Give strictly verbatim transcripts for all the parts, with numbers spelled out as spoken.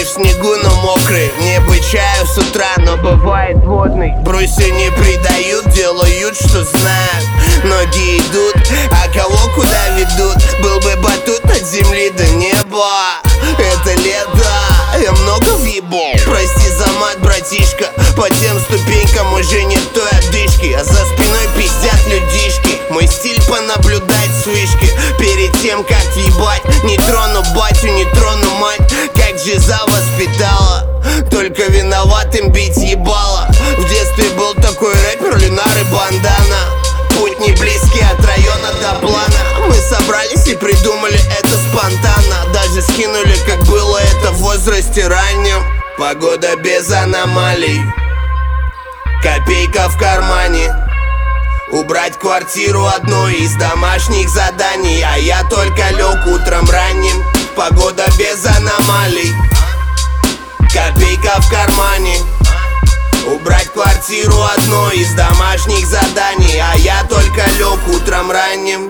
в снегу, но мокрый. Мне бы чаю с утра, но бывает водный. Брусья не предают, делают, что знают. Ноги идут, а кого куда ведут? Был бы батут от земли до неба. Это лето, я много въебал. Прости за мат, братишка. По тем ступенькам уже нет той одышки, а за спиной пиздят людишки. Мой стиль понаблюдать с вышки. Перед тем, как въебать, не трону батю, не трону мать. Как жиза воспитала, только виноватым бить ебало. В детстве был такой рэпер, Люнар и Бандана. Путь не близкий от района до плана. Мы собрались и придумали это спонтанно. Даже скинули, как было это в возрасте раннем. Погода без аномалий, копейка в кармане. Убрать квартиру одно из домашних заданий. А я только лег утром ранним. Погода без аномалий, копейка в кармане. Убрать квартиру одно из домашних заданий. А я только лег утром ранним.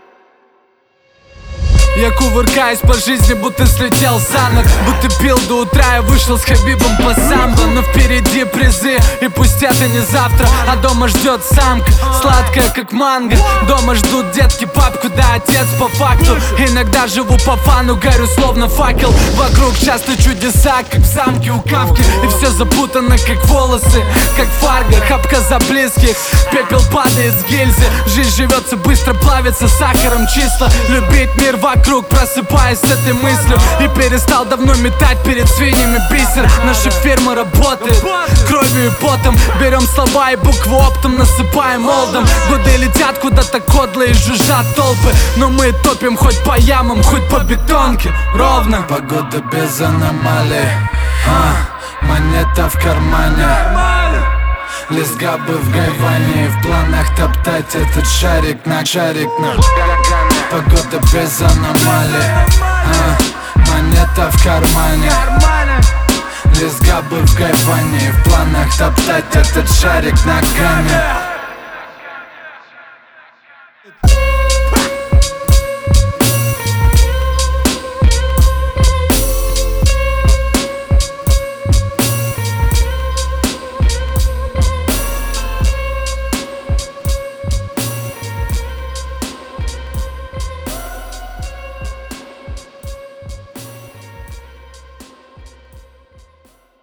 Я кувыркаюсь по жизни, будто слетел за ног. Будто пил до утра и вышел с Хабибом по самбо. Но впереди призы, и пусть это не завтра. А дома ждет самка, сладкая как манго. Дома ждут детки папку, да отец по факту. Иногда живу по фану, горю словно факел. Вокруг часто чудеса, как в замке у Кавки. И все запутано, как волосы, как фарго. Хапка за близких, пепел падает с гильзы. Жизнь живется быстро, плавится сахаром числа. Любить мир вокруг, просыпаясь с этой мыслью. И перестал давно метать перед свиньями бисер. Наша фирма работает кровью и потом. Берем слова и буквы оптом, насыпаем олдом. Годы летят куда-то кодлы и жужжат толпы. Но мы топим хоть по ямам, хоть по бетонке. Ровно. Погода без аномалий, а, монета в кармане. Лист габы в гайване. В планах топтать этот шарик на шарик на. Погода без аномалий, а, монета в кармане. Лист габы в гайване. В планах топтать этот шарик на гамме.